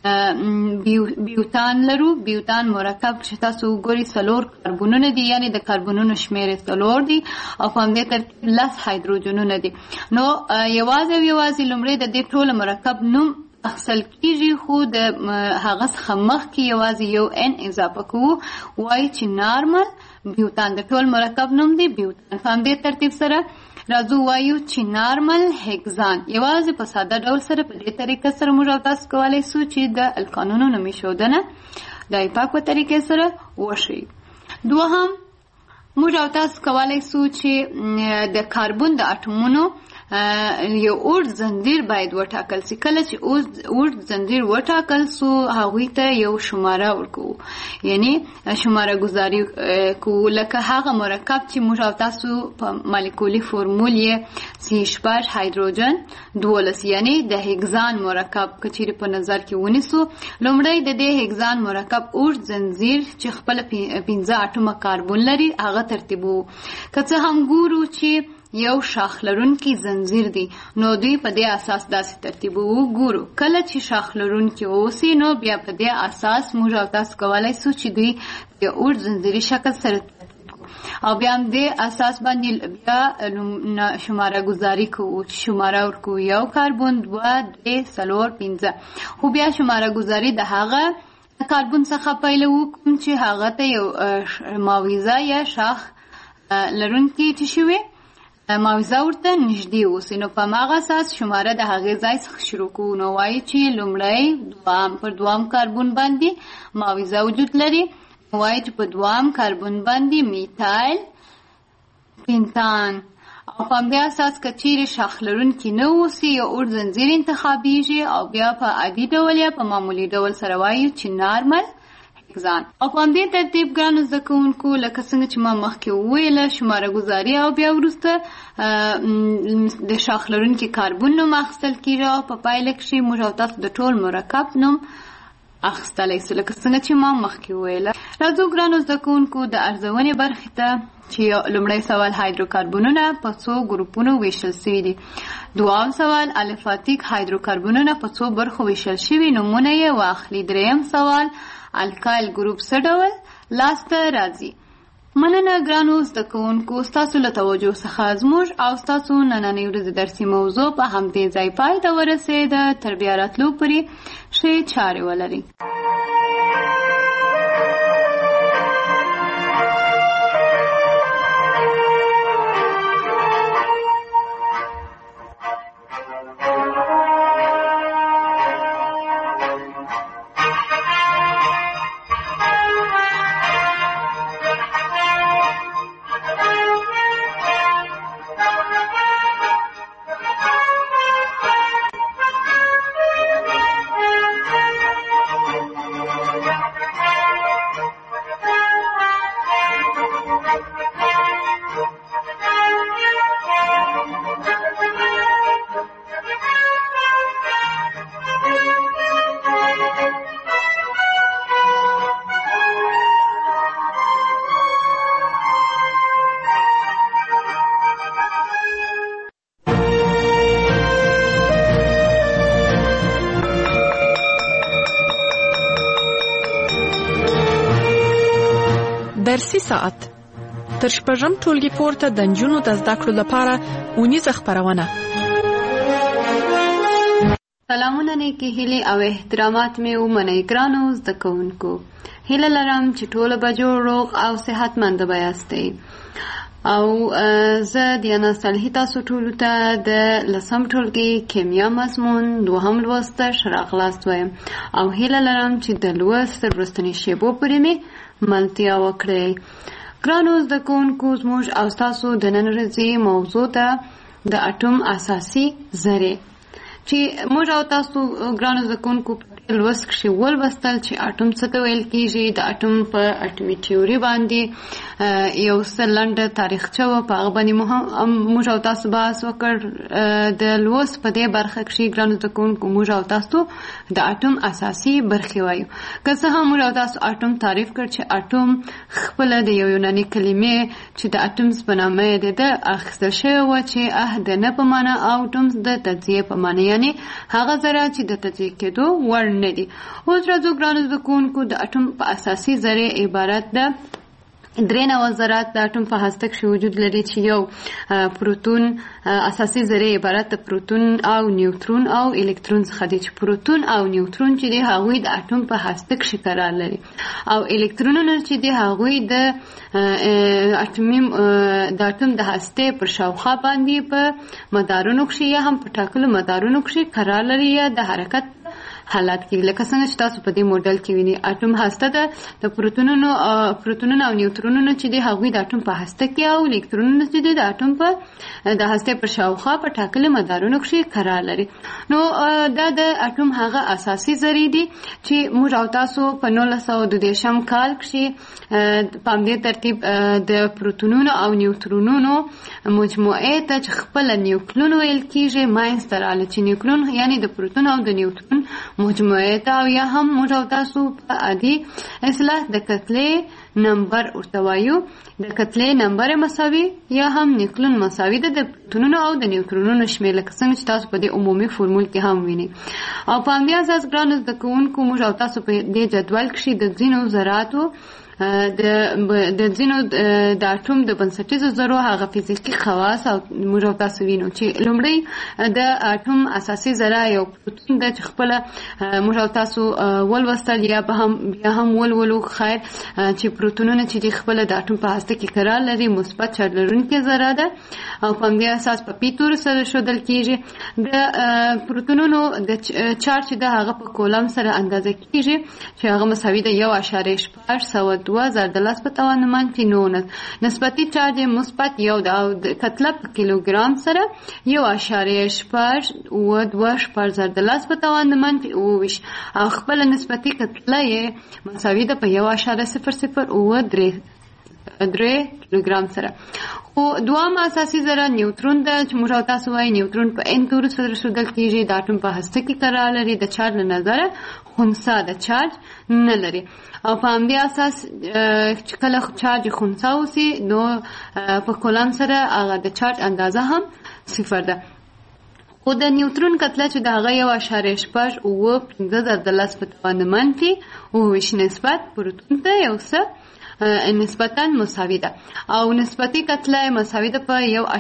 بیوتان لرو. بیوتان مرکب چې تاسو وګورئ 4 کاربونونه دي یعنی د کاربونونو شمیر 4 دي او په همدې ترتیب 10 هایدروجنونه دي. نو یوازې لومړی د دې ټول مرکب نوم اخیستل کېږي خو د هغه څخه مخکې یوازې یو N اضافه کوو وایي چې نارمل بیوتان د ټول مرکب نوم دی بیوتان. په همدې ترتیب سره راځو وایو چې نارمل هیګزان یوازې په ساده ډول سره په دې طریقه سره موږ او تاسو کولی سو چې د الکانونو نومي ښودنه د ایپاک په طریقې سره وشي. دوهم موږ او تاسو کولی سو چې د کاربون د اټومونو یو اوږد زنځیر باید وټاکل سي. کله چې اوږد زنځیر وټاکل سو هغوی ته یو شماره ورکوو یعنی شماره گذاری کوو لکه هغه مرکب چې موږ او تاسو په مالیکولي فورمول یې C8 هایدروجن 12 یعنی د هیګزان مرکب که چیرې په نظر کې ونیسو لومړی د دې هیګزان مرکب اوږد زنځیر چې خپل 15 اټومه کاربون لري هغه ترتیبو. که څه هم ګورو چې یو شاخ لرونکی زنځیر دی نو دوی په دې اساس داسې ترتیب وګورو. کله چې شاخ لرونکی اوسي نو بیا په دې اساس موږ او تاسو کولی سو چې دوی د اوږد زنځیري شکل سره او بیا هم دې اساس باندې بیا شماره گذاری کوو چې شماره ورکوو یو کاربون 2 3 4 5 خو بیا شماره گذاری د هغه کاربون څخه پیلوو کوم چې هغه ته یو ماویزه یا شاخ لرونکی چې شوی ماویزه ورته نږدې اوسي نو په هماغه اساس شماره د هغې ځای څخه شروع کوو. نو وایي چې لومړی پر دوام کاربون باندې ماویزه وجود لري وایي چې په دوام کاربون باندې میتایل پینتان او په همدې اساس که چیرې شاخ لرونکي نه اوسي یو اوږد زنځیر انتخابیږي او بیا په عادي ډول یا په معمولي ډول سره وایو چې نارمل هیګزان. او په همدې ترتیب ګرانو زده کوونکو لکه څنګه چې ما مخکې وویله شماره ګذاري او بیا وروسته د شاخ لرونکي کاربون نوم اخیستل کېږي او په پایله کښې موږ او تاسو د ټول مرکب نوم اخیستلی سو لکه څنګه چې ما مخکې وویله. راځو ګرانو زده کوونکو د ارزونې برخې ته چې لومړی سوال هایدروکاربونونه په څو ګروپونو ویشل شوي دي. دوام سوال الفاتیک هایدروکاربونونه په څو برخو ویشل شوي نومونه یې واخلي. دریم سوال الکایل ګروپ څه ډول لاسته راځي. مننه ګرانو زده کوونکو ستاسو له توجه څخه زموږ او ستاسو نننۍ ورځې درسي موضوع په همدې ځای پای ته ورسېده. تر بیا راتلو پورې ښې چارې ولرئ.
درسي ساعت تر شپږم ټولګي پورته د نجونو د زده کړو لپاره اونیزه خپرونه.
سلامونه نیکې هیلې او احترامات مې ومنئ ګرانو زده کوونکو. هیله لرم چې ټوله به جوړ روغ او صحتمند به یاستئ. او زه دیانا صالحي تاسو ټولو ته د 10م ټولګي کیمیا مضمون 2م لوست راغلاست وایم او هیله لرم چې د لوست وروستنۍ شیبو پورې مې ملتیا وکړئ. ګرانو زده کوونکو، زموږ او ستاسو د نن ورځې موضوع ده د اټوم اساسي ذرې، چې موږ او تاسو ګرانو زده کوونکو لوست کښې ولوستل چې اټوم څه ته ویل کېږي. د اټوم په اټومي تیوري باندې یو څه لنډه تاریخچه وه، په هغه باندې موږ او تاسو بحث وکړ. د لوست په دې برخه کښې ګرانو زده کوونکو موږ او تاسو د اټوم اساسي برخې وایو. که څه هم موږ او تاسو اټوم تعریف کړ چې اټوم خپله د یو یوناني کلمې چې د اټمز په نامه یې د اخیستل شوې وه چې د نه په معنی او ټومز د تجزیې په معنی، یعنې هغه ذره چې د تجزیې کېدو وړ نه دي. اوس راځو ګرانو زده کوونکو، د اټوم په اساسي ذرې عبارت ده 93 ذرات د اټوم په هسته کښې وجود لري، چې یو پروتون اساسي ذرې عبارت د پروتون او نیوترون او الکترون څخه دي، چې پروتون او نیوترون چې دي هغوی د اټوم په هسته کښې قرار لري، او الکترونونه چې دي هغوی د اټوم د هستې پر شاوخوا باندې په مدارونو کښې یا هم په ټاکلو مدارونو کښې قرار لري یا د حرکت حالات کې. لکه څنګه چې تاسو په دې موډل کې وینئ، اټوم هسته ده د پروتونونو او نیوترونونو چې دي هغوی د اټوم په هسته کې، او الکترونونه چې دي د اټوم په د هستې پر شاوخوا په ټاکلي مدارونو کښې قرار لري. نو دا د اټوم هغه اساسي ذرې دي چې موږ او تاسو په 1932 کال کښې په همدې ترتیب د پروتونونو او نیوترونونو مجموعې ته چې خپله نیوکلون ویل کېږي منځته راغله، چې نیوکلون یعنې د پروتون او د نیوترون مجموعه ته، او یا هم موږ او تاسو په عادي اصطلاح د کتلې نمبر ورته وایو. د کتلې نمبر مساوي یا هم نیوکلون مساوي ده د پروتونونو او د نیوترونونو شمېر، لکه څنګه چې تاسو په دې عمومي فورمول کې هم وینئ. او په همدې اساس ګرانو زده کوونکو موږ او تاسو په دې جدول کښې د ځینو ذراتو د ځینو د اټوم د بنسټیزو ذرو هغه فزیکي خواص او موږ او تاسو وینو. چې لومړی د اټوم اساسي ذره یو پروتون ده چې خپله موږ او تاسو ولوستل یا بیا هم ولولو خیر، چې پروتونونه چې دي خپله د اټوم په هسته کې قرار لري، مثبت چارج لرونکې ذره ده، او په همدې اساس په پي تورو سره ښودل کېږي. د پروتونونو د چارج چې ده هغه په کولم سره اندازه کېږي، چې هغه مساوي ده 1.8 ضرب په توان منفي 19. نسبتي چارج مثبت 1 ده، او د کتله په کیلوګرام سره 1.82 ضرب په توان منفي 22، او خپله نسبتي کتله یې مساوي ده په 1.0003 کیلوګرام سره. خو دوام اساسي ذره نیوترون ده چې موږ او تاسو وایي نیوترون په ان تورو سره ښودل کېږي، د اټوم په هسته کې قرار لري، د چارج له نظره خنثی د چارج نه لري، او په همدې اساس چې کله چارج خنثی اوسي نو په کولم سره هغه د چارج اندازه هم 0 ده. خو د نیوترون کتله چې د هغه 1.85 ضرب په توان منفي 22 نسبت پروتون ته یو څه نسبتاً مساوي ده، او نسبتي کتله مساوي ده په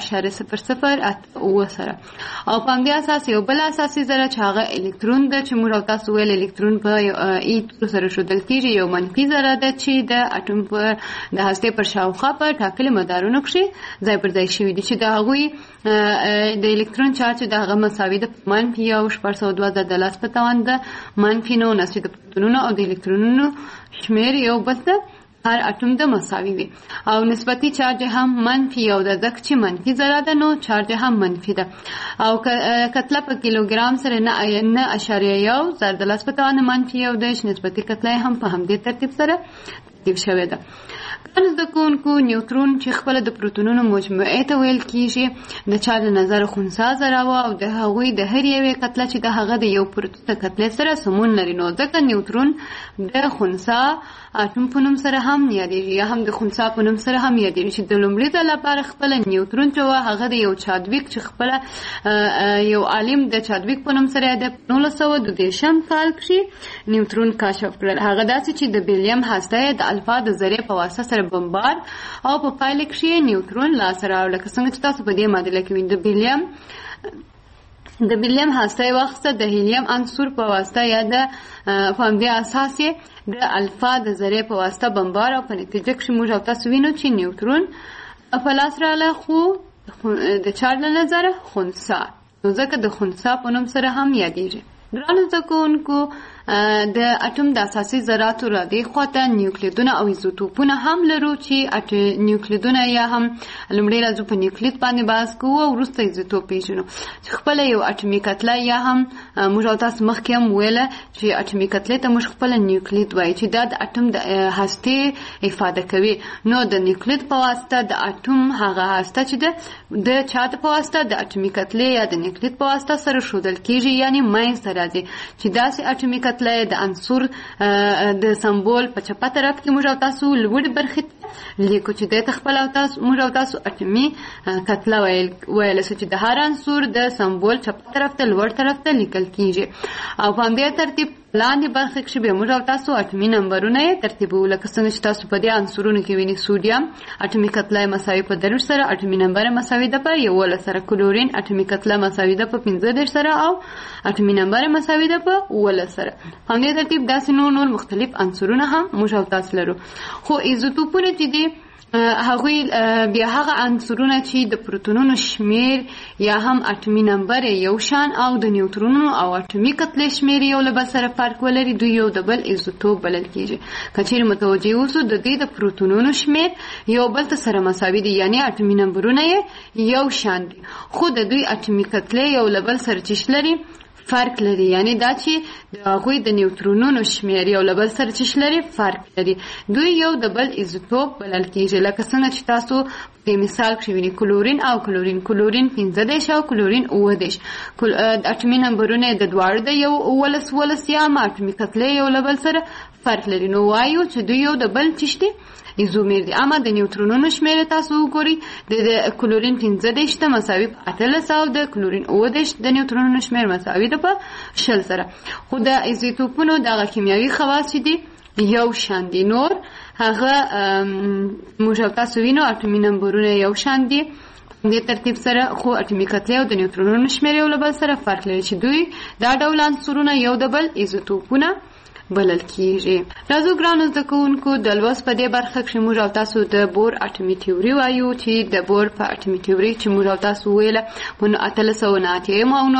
1.008 سره. او په همدې اساس یو بل اساسي ذره چې هغه الکترون ده چې موږ او تاسو ویل الکترون په ای تورو سره ښودل کېږي، یو منفي ذره ده چې د اټوم په د هستې پر شاوخوا په ټاکلي مدارونو کښې ځای پر ځای شوي دي، چې د هغوی د الکترون چارج د هغه مساوي ده منفي 1.2 په توان ده منفي 19، چې د پروتونونو او د الکترونونو شمېر یو بل ته هر اټوم د مساوي وي، او نسبتي چارج هم منفي 1 ده، ځکه چې منفي ذره ده نو چارج هم منفي ده، او کتله په کیلوګرام سره 9.1 ضرب په توان منفي 1 ده، چې نسبتي کتله هم په همدې ترتیب سره ترتیب شوې ده. ګرانو زده کوونکو، نیوترون چې خپله د پروتونونو مجموعې ته ویل کېږي، د چارج له نظره خنثی ذره وه، او د هغوی د هر یوې کتله چې د هغه د یو پروتون د کتلې سره سمون لري، نو ځکه نیوترون د خنثی اټوم په نوم سره هم یادېږي یا هم د خنثی په نوم سره هم یادېږي، چې د لومړي ځل لپاره خپله نیوترون چې وه هغه د یو چادویک چې خپله یو عالم د چادویک په نوم سره د 1932 کال کښې نیوترون کشف کړل. هغه داسې چې د بیلیم هسته یې د الفا د ذرې په واسطه سره بمبار، او په پایله کښې نیوترون لاسته راوړل. لکه څنګه چې تاسو په دې معادله کې وینئ، د بیلیم د بیریم هسته واسطه د هیلیم عنصر په واسطه یا د فهمدې اساس د الفا د ذرې په واسطه بمبار او په نتیجه کې موږ او تاسو وینو چې نیوترون په لاس رااله خو د چارج له نظره خنثی نو ځکه د خنثی په نوم سره هم یادېږي. ګرانو زده کوونکو د اټوم د اساسي ذراتو را دې خواته نیوکلیدونه او ایزوټوپونه هم لرو چې نیوکلیدونه یا هم لومړی راځو په نیوکلید باندې بحث کوو او وروسته ایزوټوپ پیژنو چې خپله یو اټومي کتله یا هم موږ او تاسو مخکې هم ویله چې اټومي کتلې ته موږ خپله نیوکلید وایي چې دا د اټوم د هستې افاده کوي. نو د نیوکلید په واسطه د اټوم هغه هسته چې د چا په واسطه د اټومي کتلې یا د نیوکلید په واسطه سره ښودل کېږي یعنی منځته راځي چې داسې اټومي کتله د عنصر د سمبول په چپه طرف کې موږ او تاسو لوړې برخې لیکو چې د خپل او تاسو موږ او تاسو اټومي کتله ویل چې د هر عنصر د سمبول چپه طرف ته لوړ طرف ته لیکل کېږي او په همدې ترتیب لاندې برخه کې به موږ او تاسو اټومي نمبرونه ترتیبو لکه څنګه چې تاسو په دې عنصرونو کې وینئ سوډیم اټومي کتله مساوي په 3 سره اټومي نمبر مساوي ده په 11 سره کلورین اټومي کتله مساوي ده په 15 سره او اټومي نمبر مساوي ده په 11 سره. په دې ترتیب داسې نور مختلف عنصرونه هم موږ او تاسو لرو. خو ایزوټوپونه چې دي هغوی بیا هغه عنصرونه چې د پروتونونو شمیر یا هم اټومي نمبر یو شان او د نیوترونونو او اټومي کتلې شمیر یو له بل سره فرق ولري دوی یو د بل ایزوټوپ بلل کېږي. که چیرې متوجه اوسو د دې د پروتونونو شمیر یو بل ته سره مساوي دي یعنی اټومي نمبرونه یو شان دي خو د دوی اټومي کتلې یو له بل سره چې لري فرق لري یعنی دا چې د هغوی د نیوترونونو شمیر یو له بل سره چې لري فرق لري دوی یو د بل ایزوټوپ بلل کېږي. لکه څنګه چې تاسو په مثال کې وینئ کلورین او کلورین 15 او کلورین 19 اټومي نمبرونه د دواړو د یو 11 یا اټومي کتلې یو له بل سره فرق لري. نو وایو چې دوی یو د بل چشتي ایزومیر دي. اما د نیوترونونو شمیر تاسو وګورئ د کلورین 15 ته مساوي په 18 او د کلورین 19 د نیوترونونو شمیر مساوي ده په 20 سره. خو د ایزوټوپونو دغه کیمیاوي خواص دي یو شان دي. نور هغه موږ تاسو وینو اټومي نمبرونه یو شان دي د ترتیب سره خو اټومي کتلې او د نیوترونونو شمیر یو له بل سره فرق لري چې دوی دا ډول عنصرونه یو د بل ایزوټوپونه بلل کېږي. راځو ګرانو زده کوونکو د لوست په دې برخه کې موږ او تاسو د بور اټومي تیوري وایو چې د بور په اټومي تیوري چې موږ او تاسو ویله په 1890 او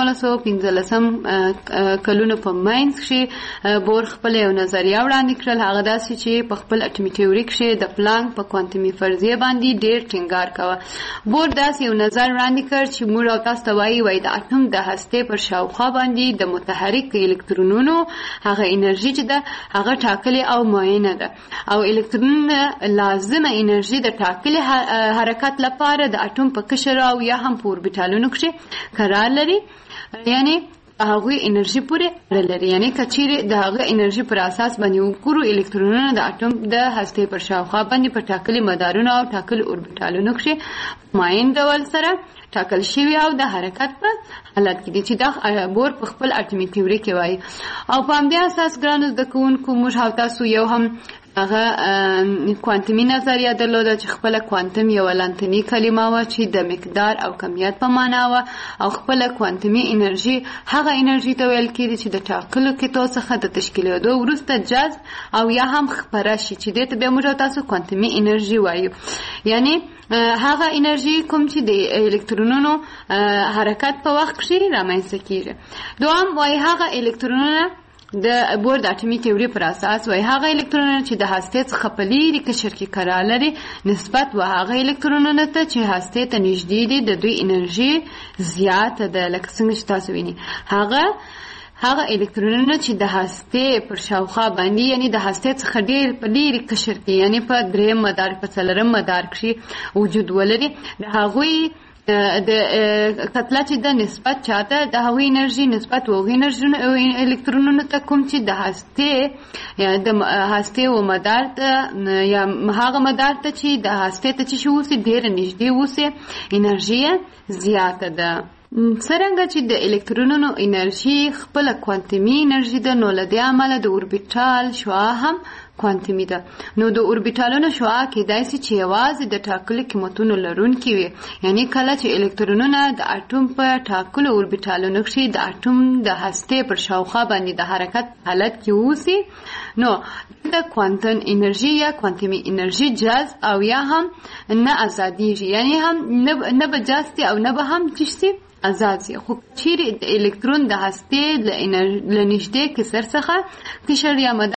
1915 کلونو په ماینز کې بور خپل یو نظریه وړاندې کړل. هغه داسې چې په خپل اټومي تیوري کې د پلانک په کوانتمي فرضیه باندې ډېر ټینګار کاوه. بور داسې یو نظر وړاندې کړ چې موږ او تاسو ته وایي د اټوم د هستې پر شاوخوا باندې د متحرک الکترونونو هغه انرژي چې ده هغه ټاکلې او معینه ده او الکترونونه لازمه انرژي د ټاکلې حرکت لپاره د اټوم په قشر او یا هم په اوربیټالونو کې قرار لري یعنی هغه انرژي پورې اړه لري. یعنی کچېره د هغه انرژي پر اساس باندې وګورو الکترونونه د اټوم د هستې پر شاوخوا باندې په ټاکلي مدارونو او ټاکلي اوربیټالونو کې معین ډول سره ټاکل شوی او د حرکت په حالت کې دي چې دا بور په خپل اټومي تیوري کې وایي. او په همدې اساس ګرانو زده کوونکو موږ او تاسو یو هم هغه کوانتمي نظریه درلوده چې خپله کوانتم یوه لانتني کلمه وه چې د مقدار او کمیت په معنا وه او خپله کوانتمي انرژي هغه انرژي ته ویل کېږي چې د ټاکلو کتو څخه د تشکیلېدو وروسته جذب او یا هم خپره شي چې دې ته بیا موږ تاسو کوانتمي انرژي وایو. یعنی هغه انرژي کوم چې د الکترونونو حرکت په وخت کې رامنځته کېږي. دوام وایي هغه الکترونونه د بور د اټومي تیوري پر اساس وایي هغه الکترونونه چې د هستې څخه په لیرې قشر کې قرار لري نسبت و هغه الکترونونه ته چې هستې ته نږدې دي د دوی انرژي زیاته ده. لکه څنګه چې تاسو وینئ هغه الکترونونه چې د هستې پر شاوخوا باندې یعنی د هستې څخه ډېر په لیرې قشر کې یعنی په 3 مدار په 4 مدار کې وجود ولري د هغوی د کتله چې د نسبت چاته د هغوی انرژي نسبت وغوی انرژي الکترونونو ته کوم چې د هستې و مدار ته یا هغه مدار ته چې د هستې ته چې اوسي ډېره نږدې اوسي انرژي زیاته ده. څرنګه چې د الکترونونو انرژي خپل کوانتمي انرژي ده، نو له دې امله د اوربیټال شعاع هم کوانتمي ده. نو د اوربیټالونو شعاع کېدای شي چې یوازې د ټاکلو قیمتونو لرونکي وي، یعنی کله چې الکترونونه د اټوم په ټاکلو اوربیټالونو کې د اټوم د هستې پر شاوخوا باندې د حرکت حالت کې اوسي، نو د کوانتم انرژي یا کوانتمي انرژي جذب او یا هم نه ازادیږي، یعنی هم نه به جذب او نه به هم چشتي آزاد شي. خو چیرې د الکترون د هستې له نږدې کسر څخه قشر یا